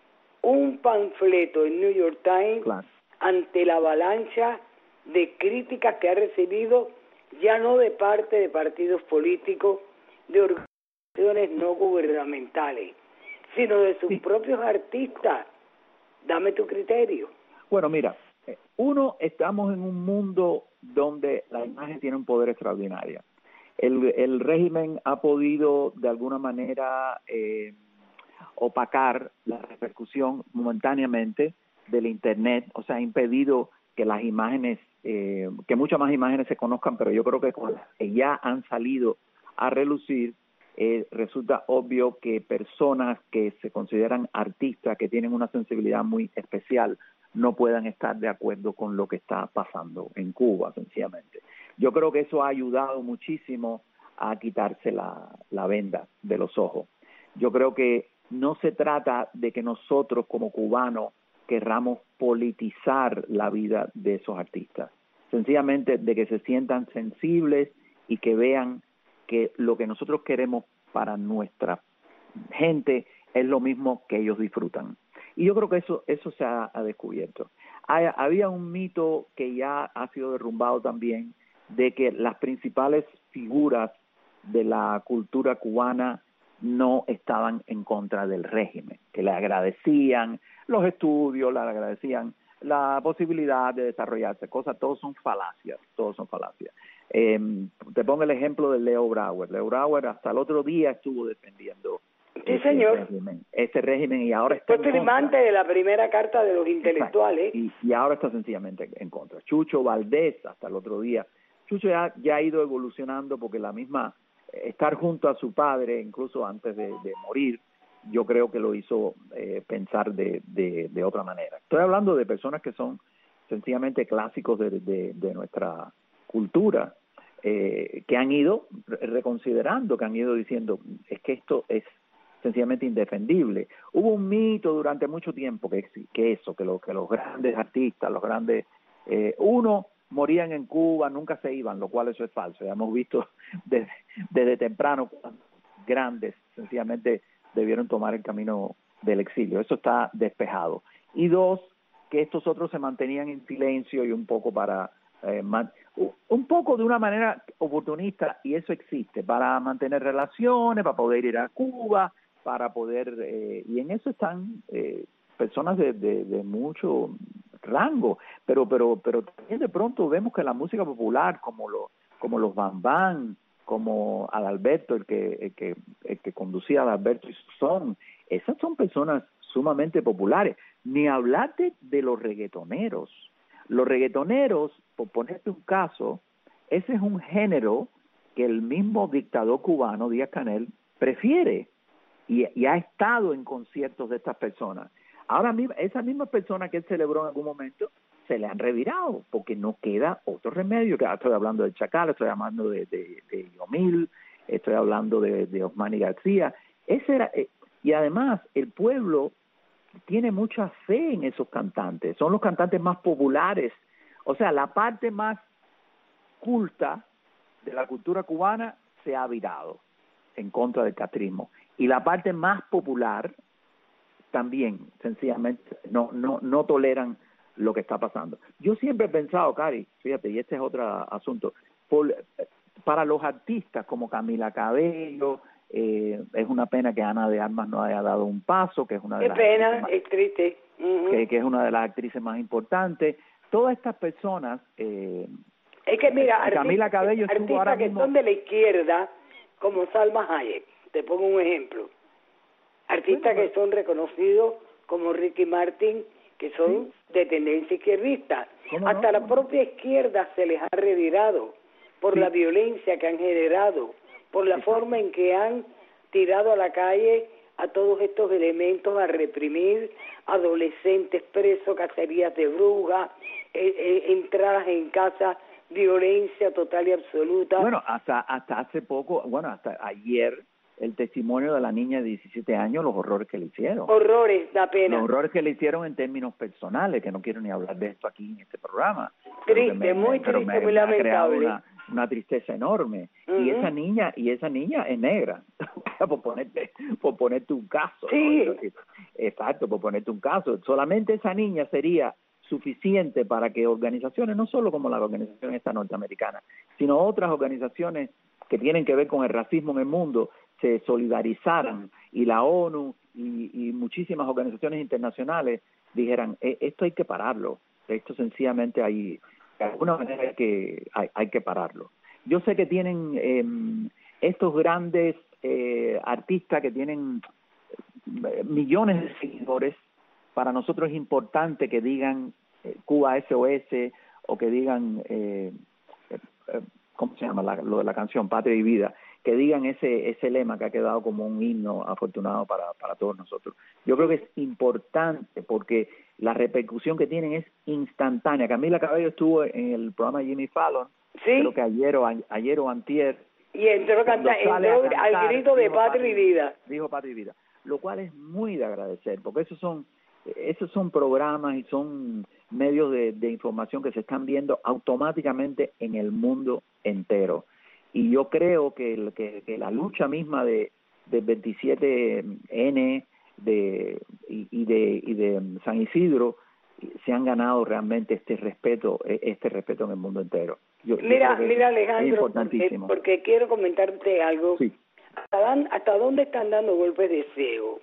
un panfleto en New York Times claro. ante la avalancha de críticas que ha recibido, ya no de parte de partidos políticos, de organizaciones no gubernamentales, sino de sus sí. propios artistas? Dame tu criterio. Bueno, mira, uno, estamos en un mundo donde la imagen tiene un poder extraordinario. El, el régimen ha podido, de alguna manera, eh, opacar la repercusión momentáneamente del Internet, o sea, ha impedido que las imágenes, eh, que muchas más imágenes se conozcan, pero yo creo que con las que ya han salido a relucir, eh, resulta obvio que personas que se consideran artistas, que tienen una sensibilidad muy especial, no puedan estar de acuerdo con lo que está pasando en Cuba, sencillamente. Yo creo que eso ha ayudado muchísimo a quitarse la, la venda de los ojos. Yo creo que no se trata de que nosotros como cubanos querramos politizar la vida de esos artistas, sencillamente de que se sientan sensibles y que vean que lo que nosotros queremos para nuestra gente es lo mismo que ellos disfrutan. Y yo creo que eso eso se ha, ha descubierto. Hay, había un mito que ya ha sido derrumbado también, de que las principales figuras de la cultura cubana no estaban en contra del régimen, que le agradecían los estudios, le agradecían la posibilidad de desarrollarse, cosas, todos son falacias, todos son falacias. Eh, te pongo el ejemplo de Leo Brauer. Leo Brauer hasta el otro día estuvo defendiendo sí, ese señor. régimen, ese régimen y ahora está Fue firmante de la primera carta de los intelectuales. Y, y ahora está sencillamente en contra. Chucho Valdés, hasta el otro día. Chucho ya, ya ha ido evolucionando porque la misma, estar junto a su padre, incluso antes de, de morir, yo creo que lo hizo eh, pensar de, de, de otra manera. Estoy hablando de personas que son sencillamente clásicos de, de, de nuestra cultura, eh, que han ido reconsiderando, que han ido diciendo, es que esto es sencillamente indefendible. Hubo un mito durante mucho tiempo que, que eso, que, lo, que los grandes artistas, los grandes, eh, uno, morían en Cuba, nunca se iban, lo cual eso es falso. Ya hemos visto desde, desde temprano grandes, sencillamente debieron tomar el camino del exilio. Eso está despejado. Y dos, que estos otros se mantenían en silencio y un poco para eh, man, un poco de una manera oportunista, y eso existe, para mantener relaciones, para poder ir a Cuba, para poder, eh, y en eso están eh, personas de, de, de mucho rango, pero pero pero también de pronto vemos que la música popular, como los como los Bam Bam, como Adalberto, el que el que el que conducía Adalberto y su son, esas son personas sumamente populares. Ni hablarte de los reggaetoneros. Los reggaetoneros, por ponerte un caso, ese es un género que el mismo dictador cubano, Díaz-Canel, prefiere y, y ha estado en conciertos de estas personas. Ahora mismo, esas mismas personas que él celebró en algún momento, se le han revirado, porque no queda otro remedio. Estoy hablando del Chacal, estoy hablando de, de, de Yomil, estoy hablando de, de Osmani García. Ese era, eh, y además, el pueblo tiene mucha fe en esos cantantes, son los cantantes más populares, o sea, la parte más culta de la cultura cubana se ha virado en contra del castrismo, y la parte más popular también, sencillamente, no no no toleran lo que está pasando. Yo siempre he pensado, Cari, fíjate, y este es otro asunto, por, para los artistas como Camila Cabello, Eh, es una pena que Ana de Armas no haya dado un paso, que es una de Qué las pena, más, es triste. Uh-huh. que, que es una de las actrices más importantes. Todas estas personas, eh, es que mira, Camila artistas, Cabello estuvo artistas ahora que mismo, son de la izquierda, como Salma Hayek, te pongo un ejemplo. Artistas bueno, que son reconocidos como Ricky Martin, que son sí. de tendencia izquierdista. Hasta no? la propia izquierda se les ha revirado por sí. la violencia que han generado, por la sí. forma en que han tirado a la calle a todos estos elementos a reprimir, adolescentes presos, cacerías de brujas, eh, eh, entradas en casa, violencia total y absoluta. Bueno, hasta hasta hace poco, bueno, hasta ayer, el testimonio de la niña de diecisiete años, los horrores que le hicieron. Horrores, da pena. Los horrores que le hicieron en términos personales, que no quiero ni hablar de esto aquí en este programa. Triste, me, muy me, triste, me, muy me lamentable. Una, una tristeza enorme. Uh-huh. Y esa niña, y esa niña es negra, por ponerte, por ponerte un caso. Sí. ¿no? Exacto, por ponerte un caso. Solamente esa niña sería suficiente para que organizaciones, no solo como la organización esta norteamericana, sino otras organizaciones que tienen que ver con el racismo en el mundo, se solidarizaran, y la ONU y, y muchísimas organizaciones internacionales dijeran, e, esto hay que pararlo, esto sencillamente hay, de alguna manera hay que, hay, hay que pararlo. Yo sé que tienen eh, estos grandes eh, artistas que tienen millones de seguidores. Para nosotros es importante que digan eh, Cuba S O S, o que digan, eh, eh, ¿cómo se llama la, lo de la canción? Patria y Vida, que digan ese ese lema que ha quedado como un himno afortunado para, para todos nosotros. Yo creo que es importante porque la repercusión que tienen es instantánea. Camila Cabello estuvo en el programa de Jimmy Fallon, ¿sí? Creo que ayer o, ayer o antier, y entró, canta, entró cantar, al grito de Patria y Vida. Dijo Patria y Vida, lo cual es muy de agradecer, porque esos son esos son programas y son medios de, de información que se están viendo automáticamente en el mundo entero. Y yo creo que, el, que, que la lucha misma de, de veintisiete ene de, y, y, de, y de San Isidro se han ganado realmente este respeto este respeto en el mundo entero. Yo, mira, yo mira Alejandro, porque, porque quiero comentarte algo. Sí. ¿Hasta, ¿Hasta dónde están dando golpes de ciego?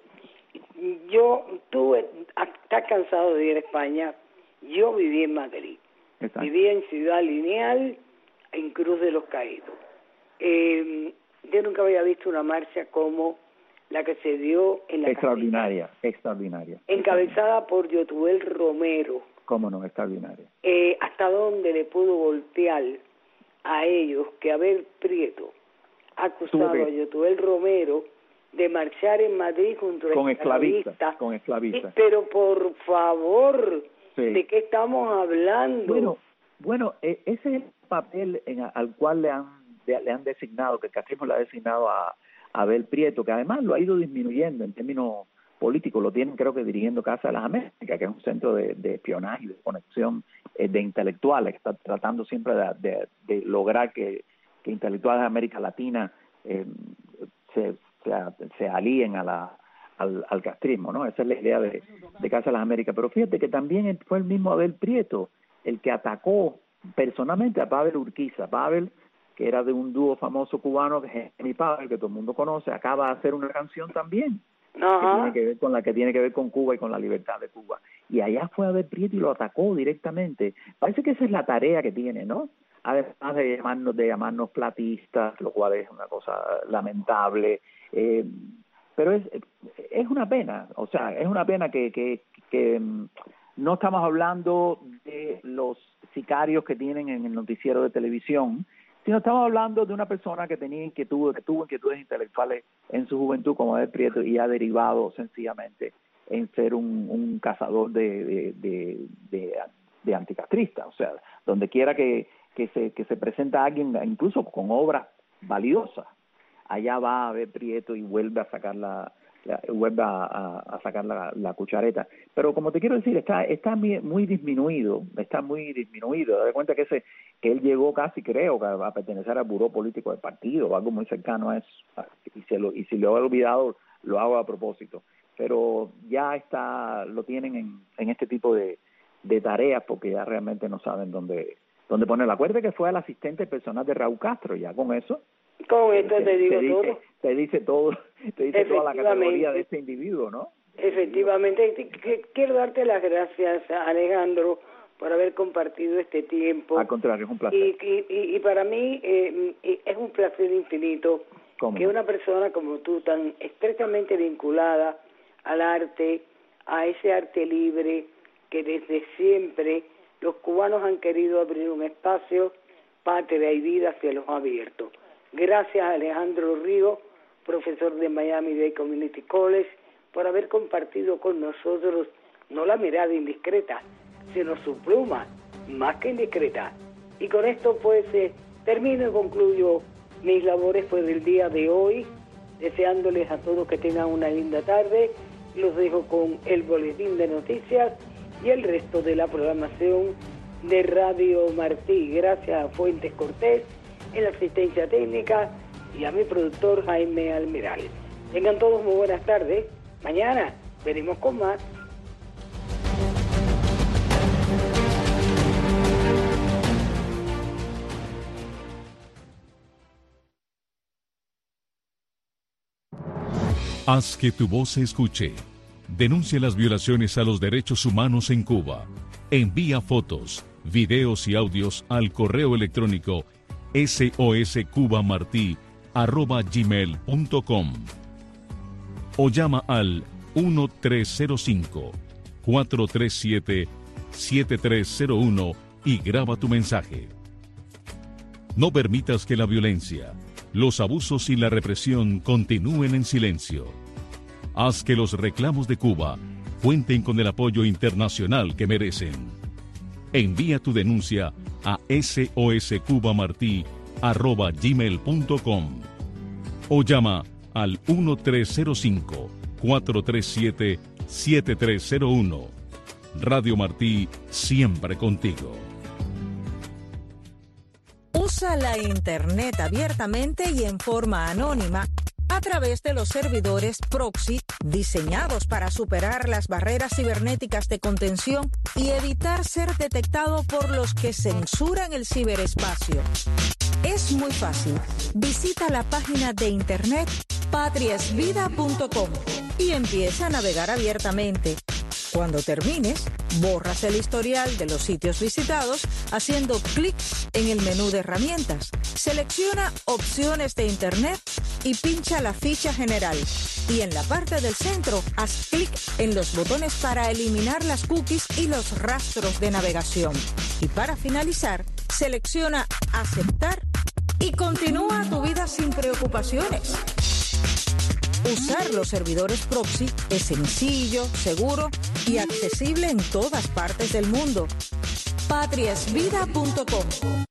Yo, tú estás cansado de ir a España, yo viví en Madrid. Exacto. Viví en Ciudad Lineal, en Cruz de los Caídos. Eh, yo nunca había visto una marcha como la que se dio en la extraordinaria, capital, extraordinaria, encabezada extraordinaria. por Yotuel Romero. Cómo no, extraordinaria. Eh, hasta dónde le pudo voltear a ellos que Abel Prieto ha acusado a Yotuel Romero de marchar en Madrid junto a con esclavistas, con esclavistas. Pero por favor, sí. ¿de qué estamos hablando? Bueno, bueno, ese es el papel en, al cual le han le han designado, que el castrismo le ha designado a, a Abel Prieto, que además lo ha ido disminuyendo en términos políticos. Lo tienen, creo que dirigiendo Casa de las Américas, que es un centro de, de espionaje y de conexión eh, de intelectuales, que está tratando siempre de, de, de lograr que, que intelectuales de América Latina eh, se Se, se alíen a la, al, al castrismo, ¿no? Esa es la idea de, de Casa de las Américas. Pero fíjate que también fue el mismo Abel Prieto el que atacó personalmente a Pavel Urquiza. Pavel, que era de un dúo famoso cubano, Henry Pavel, que todo el mundo conoce, acaba de hacer una canción también, uh-huh. que tiene que ver con la que tiene que ver con Cuba y con la libertad de Cuba. Y allá fue Abel Prieto y lo atacó directamente. Parece que esa es la tarea que tiene, ¿no? Además de llamarnos, de llamarnos platistas, lo cual es una cosa lamentable, eh, pero es es una pena, o sea, es una pena que, que, que no estamos hablando de los sicarios que tienen en el noticiero de televisión, sino estamos hablando de una persona que tenía inquietudes, que tuvo inquietudes intelectuales en su juventud, como Abel Prieto, y ha derivado sencillamente en ser un, un cazador de, de, de, de, de anticastrista, o sea, donde quiera que que se que se presenta alguien, incluso con obras valiosas, allá va a ver Prieto y vuelve a sacar la, la vuelve a, a, a sacar la, la cuchareta. Pero como te quiero decir, está está muy, muy disminuido, está muy disminuido. Date cuenta que ese que él llegó casi, creo, a, a pertenecer al buró político del partido, o algo muy cercano a eso. Y se lo y si lo he olvidado, lo hago a propósito. Pero ya está, lo tienen en, en este tipo de, de tareas, porque ya realmente no saben dónde donde pone la cuerda, que fue el asistente personal de Raúl Castro. Ya con eso con esto te, te digo te todo dice, te dice todo te dice toda la categoría de este individuo, ¿no? Efectivamente. Quiero darte las gracias, Alejandro, por haber compartido este tiempo. Al contrario, es un placer. Y, y, y para mí eh, es un placer infinito que una persona como tú, tan estrechamente vinculada al arte, a ese arte libre, que desde siempre los cubanos han querido abrir un espacio, Patria y Vida, se los ha abierto. Gracias a Alejandro Río, profesor de Miami-Dade Community College, por haber compartido con nosotros no la mirada indiscreta, sino su pluma, más que indiscreta. Y con esto pues eh, termino y concluyo mis labores pues del día de hoy, deseándoles a todos que tengan una linda tarde. Los dejo con el boletín de noticias y el resto de la programación de Radio Martí. Gracias a Fuentes Cortés en la asistencia técnica y a mi productor Jaime Almiral. Tengan todos muy buenas tardes. Mañana venimos con más. Haz que tu voz se escuche. Denuncia las violaciones a los derechos humanos en Cuba. Envía fotos, videos y audios al correo electrónico soscubamartí arroba gmail punto com o llama al uno tres cero cinco, cuatro tres siete, siete tres cero uno y graba tu mensaje. No permitas que la violencia, los abusos y la represión continúen en silencio. Haz que los reclamos de Cuba cuenten con el apoyo internacional que merecen. Envía tu denuncia a soscubamartí arroba gmail punto com o llama al uno tres cero cinco, cuatro tres siete, siete tres cero uno. Radio Martí, siempre contigo. Usa la Internet abiertamente y en forma anónima a través de los servidores proxy diseñados para superar las barreras cibernéticas de contención y evitar ser detectado por los que censuran el ciberespacio. Es muy fácil. Visita la página de internet patria es vida punto com y empieza a navegar abiertamente. Cuando termines, borras el historial de los sitios visitados haciendo clic en el menú de herramientas. Selecciona opciones de internet y pincha la ficha general. Y en la parte del centro, haz clic en los botones para eliminar las cookies y los rastros de navegación. Y para finalizar, selecciona aceptar y continúa tu vida sin preocupaciones. Usar los servidores proxy es sencillo, seguro y accesible en todas partes del mundo. patria es vida punto com.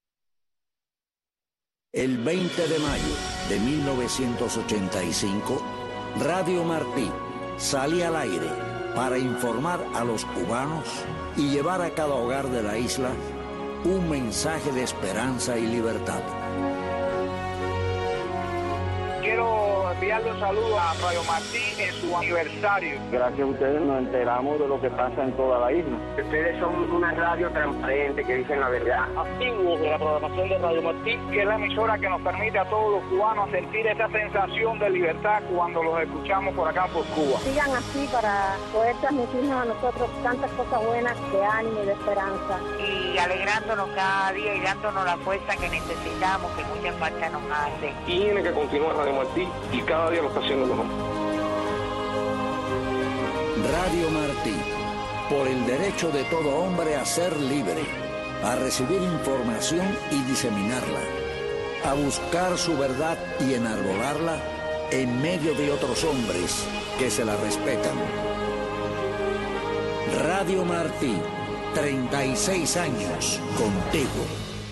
El veinte de mayo de mil novecientos ochenta y cinco, Radio Martí salía al aire para informar a los cubanos y llevar a cada hogar de la isla un mensaje de esperanza y libertad. Quiero enviarle un saludo a Radio Martí en su aniversario. Gracias a ustedes nos enteramos de lo que pasa en toda la isla. Ustedes son una radio transparente que dicen la verdad. Activos de la programación de Radio Martí, que es la emisora que nos permite a todos los cubanos sentir esa sensación de libertad cuando los escuchamos por acá por Cuba. Sigan así para poder transmitirnos a nosotros tantas cosas buenas de ánimo y de esperanza. Y alegrándonos cada día y dándonos la fuerza que necesitamos, que mucha falta nos hace. Tiene que continuar Radio Martí y cada día lo está haciendo mejor. Radio Martí, por el derecho de todo hombre a ser libre, a recibir información y diseminarla, a buscar su verdad y enarbolarla en medio de otros hombres que se la respetan. Radio Martí, treinta y seis años contigo.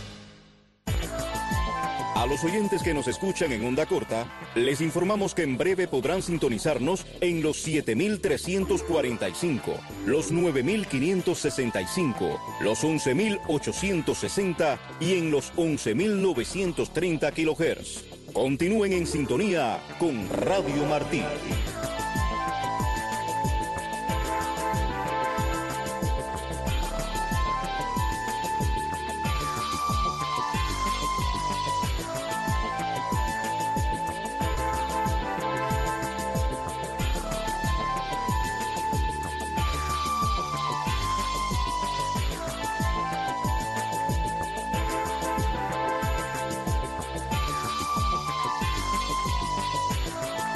A los oyentes que nos escuchan en onda corta, les informamos que en breve podrán sintonizarnos en los siete mil trescientos cuarenta y cinco, los nueve mil quinientos sesenta y cinco, los once mil ochocientos sesenta y en los once mil novecientos treinta kilohertz. Continúen en sintonía con Radio Martí.